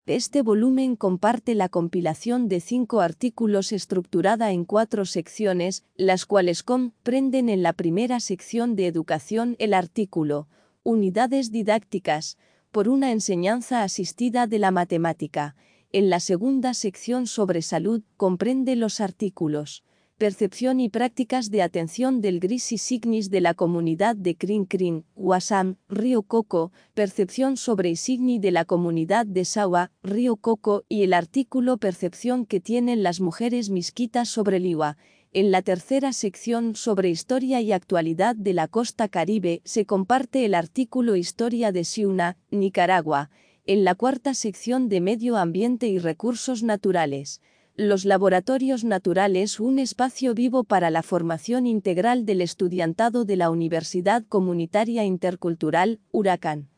Este volumen comparte la compilación de 5 artículos estructurada en 4 secciones, las cuales comprenden en la primera sección de educación el artículo Unidades didácticas, por una enseñanza asistida de la matemática. En la segunda sección sobre salud comprende los artículos Percepción y prácticas de atención del Gris y Signis de la comunidad de Crin Crin, Wassam, Río Coco, Percepción sobre Isigni de la comunidad de Sawa, Río Coco y el artículo Percepción que tienen las mujeres misquitas sobre Liwa. En la tercera sección sobre Historia y actualidad de la costa Caribe se comparte el artículo Historia de Ciuna, Nicaragua. En la cuarta sección de Medio Ambiente y Recursos Naturales. Los laboratorios naturales, un espacio vivo para la formación integral del estudiantado de la Universidad Comunitaria Intercultural, Huracán.